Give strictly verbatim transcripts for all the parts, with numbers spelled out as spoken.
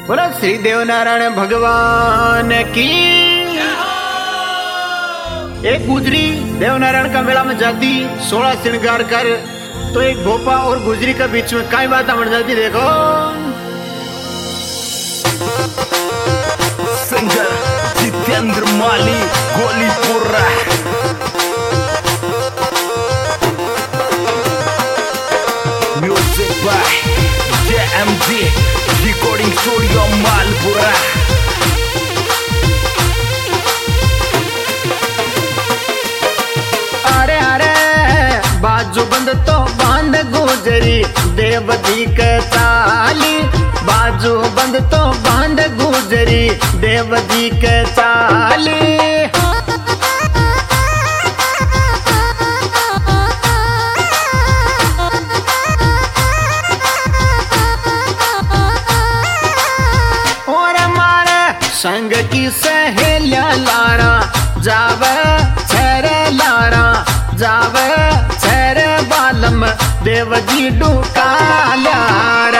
बोलो श्री देवनारायण भगवान की। एक गुजरी देवनारायण का मेला में जाती, सोलह श्रृंगार कर, तो एक भोपा और गुजरी के बीच में काय बात बढ़ जाती। देखो singer Jitendra Mali Golipura. Music by J M G recording studio Malpura. अरे अरे बाजू बंद तो बांध गुजरी देवदी के चाली, बाजू बंद तो बांध गुजरी देवदी के चाली। संग की सहेलिया लारा जावे छरे लारा जावे छरे बालम देवजी डूका लार।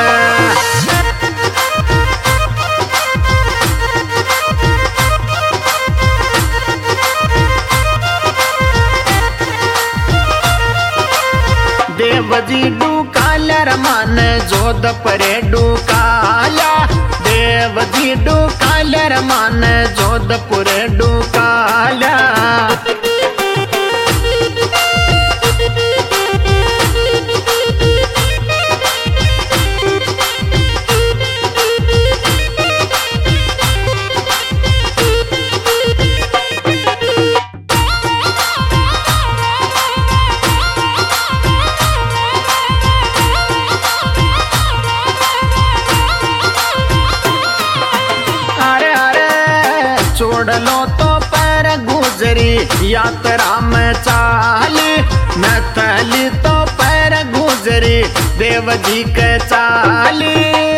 देवजी डूकालर मन जोधपुरे डूकाला, देवजी डूकालर मन जोधपुर डूकाला। छोड़ लो तो पैर गुजरी यात्रा में चाली, नथली तो पैर गुजरी देवजी के चाली।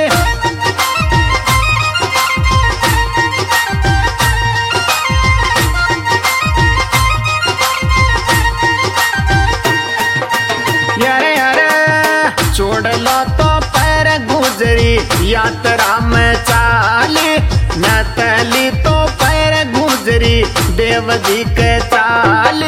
यारे यारे छोड़ लो तो पैर गुजरी यात्रा में चाली, नथली तो गुजरी देवजी के चाली।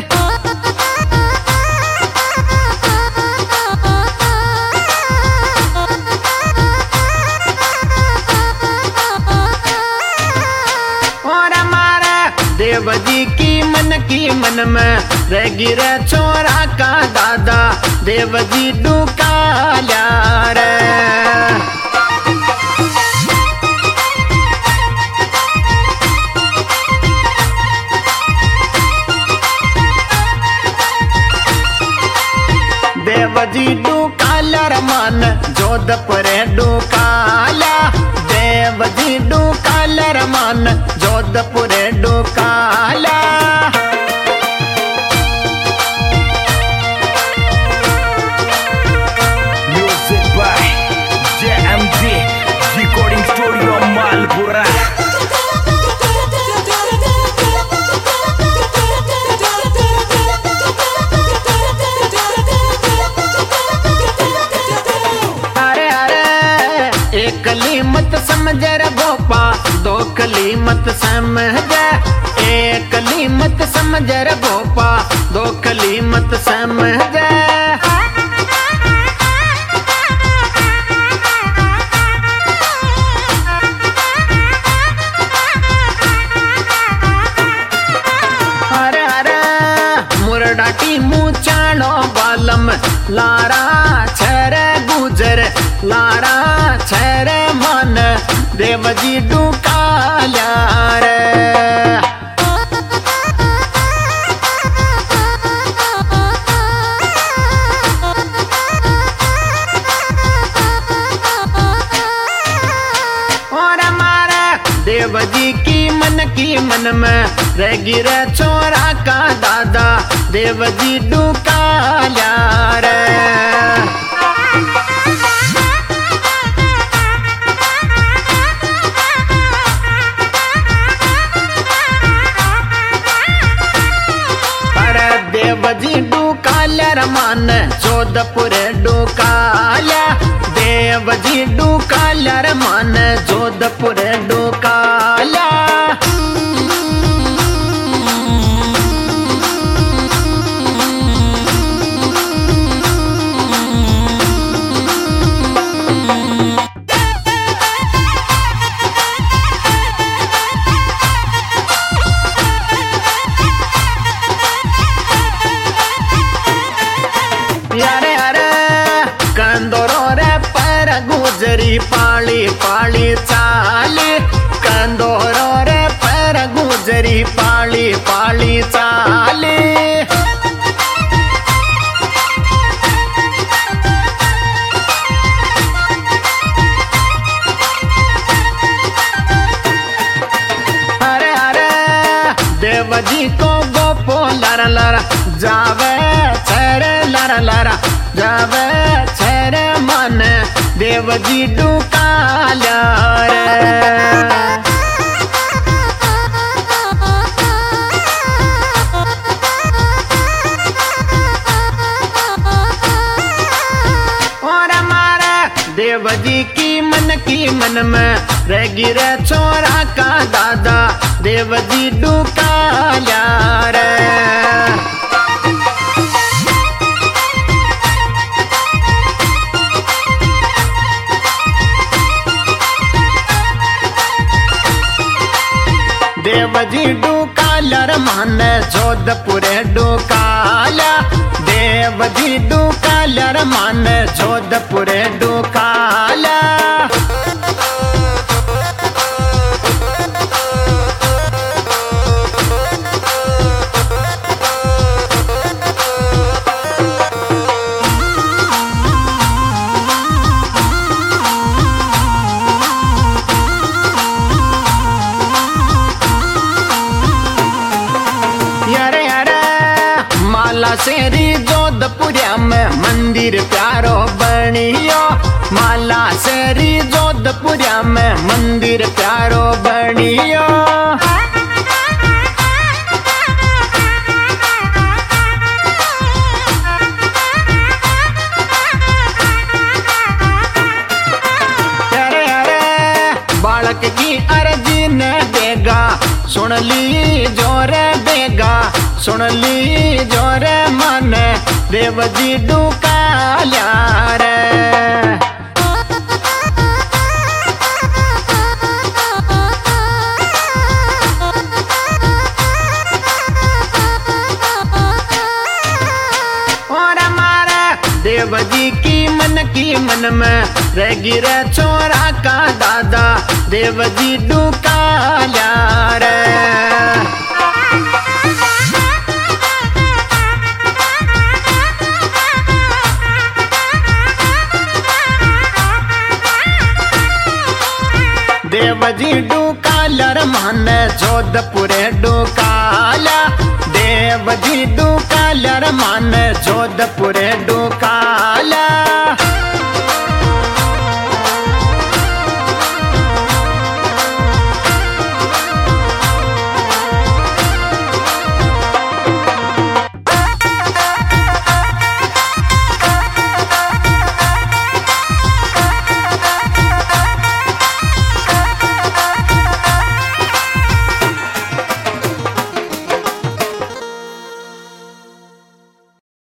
और हमारा देवजी की मन की मन में रह गिरा छोरा का दादा देवजी डूकाला रे। देवजी डूकालर मन जोधपुर डूकाला, देवजी डूकालर मन जोधपुर डूकाला। Music by J M G recording studio Malpura. एक कली मत समझ रे भोपा, दो कली मत समझ, एक कली मत समझ रे भोपा, दो कली मत समझ। अरे अरे मुरडाटी मुचाणो बालम लारा छरे गुजर लारा छरे मन देवजी डूकाला रे। और हमारा देवजी की मन की मन में रह गिरा छोरा का दादा देवजी डूकाला रे। देवजी डूकालर मन जोधपुर डूकाला, देव देव जी डुकाल्या रे मन जोधपुर डुकाल्या। यारे यारे कंदोरो रे पर गुजरी पाली पाली चाली, कंदोरो रे पर गुजरी पाली पाली चाली। अरे अरे देव जी को गोपो लर लर जावे छरे लर लर जावे छरे मन देव जी डुकाल्या रे। और हमारे देव जी की मन की मन में रह गिरे छोरा का दादा देव जी डुकाल्या रे। देव जी डुकाल्या रे मन जोधपुर डुकाल्या, देव जी डुकाल्या रे मन जोधपुर डुकाल्या। यारे यारे माला शेरी जोधपुरिया में मंदिर प्यारो बनियो, माला शेरी जोधपुरिया में मंदिर प्यारो बनियो। यारे यारे बालक की अर्जी ने देगा सुन ली जोरे देगा, सुन ली जोरे मन देव जी डुकाल्या रे। और हमारे देव जी की मन की मन में रह गिरे छोरा का दादा देव जी डुकाल्या रे। देव जी डुकाल्या रे मन जोधपुर डुकाल्या, देव जी डुकाल्या रे मन जोधपुर डुकाल्या।